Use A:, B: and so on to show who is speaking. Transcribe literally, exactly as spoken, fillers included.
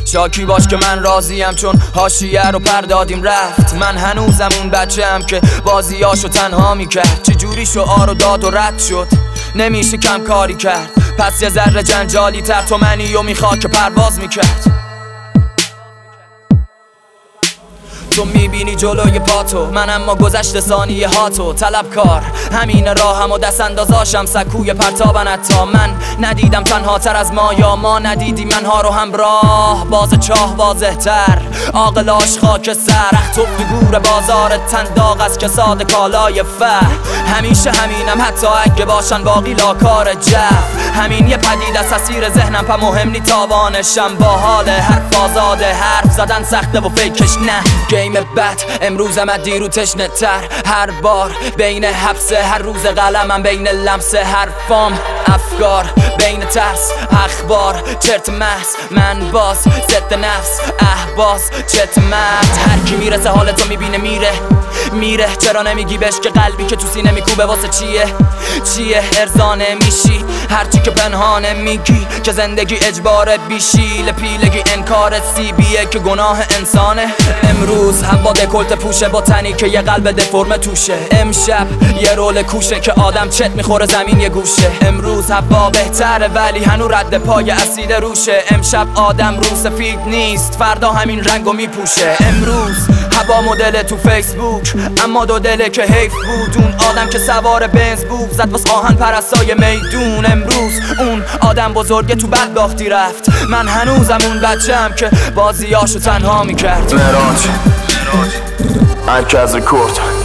A: شاکی باش که من راضیم چون حاشیه رو پردادیم رفت. من هنوزم اون بچه‌ام که بازیاشو تنها میکرد. چجوری شعار و داد و رد شد نمیشه کم کاری کرد. پس یه ذره جنجالی تر تو منی و میخواد که پرواز میکرد. تو میبینی جلوی پاتو، من اما گذشت ثانیه هاتو. طلبکار همین راهم و دست اندازاشم سکوی پرتابن. حتی من ندیدم تنها تر از ما یا ما ندیدی منها رو همراه. باز چاه واضح تر عاقلاش خاک سر. تو فیگور بازار تنداغ از کساد کالای فر. همیشه همینم حتی اگه باشن باقی لاکار جف. همین یه پدید از اسیر ذهنم پا مهم نی تاوانشم. با حال حرف آزاده حرف زدن سخته و فیکش نه. گیم بد امروزم از دیرو تشنه تر. هر بار بین حبس هر روز قلمم بین لمس حرفام. افکار بین ترس اخبار چرت محض. من باز ضد نفس احباس چت مت. هر کی میرسه حال تو میبینه میره میره. چرا نمیگی بهش که قلبی که تو سینه میکوبه واسه چیه چیه ارزانه میشی هرچی که پنهانه میگی که زندگی اجبار بیشیل پیلگی انکار سیبیه که گناه انسانه. امروز هم با دکولت پوشه با تنی که یه قلب دفرمه توشه. امشب یه رول کوشه که آدم چت میخوره زمین یه گوشه. امروز هوا بهتره ولی هنو رد پای اسید روشه. امشب آدم رو سفید نیست فردا همین رنگو میپوشه. امروز هوا مدل تو فیسبوک اما دو دله که حیف بود. اون آدم که سوار بنز بود زد واس آهن پرستای میدون. امروز اون آدم بزرگه تو بدبختی رفت. من هنوزم اون بچه‌ام که بازیاشو تنها میکرد.
B: مراج مرکز کرد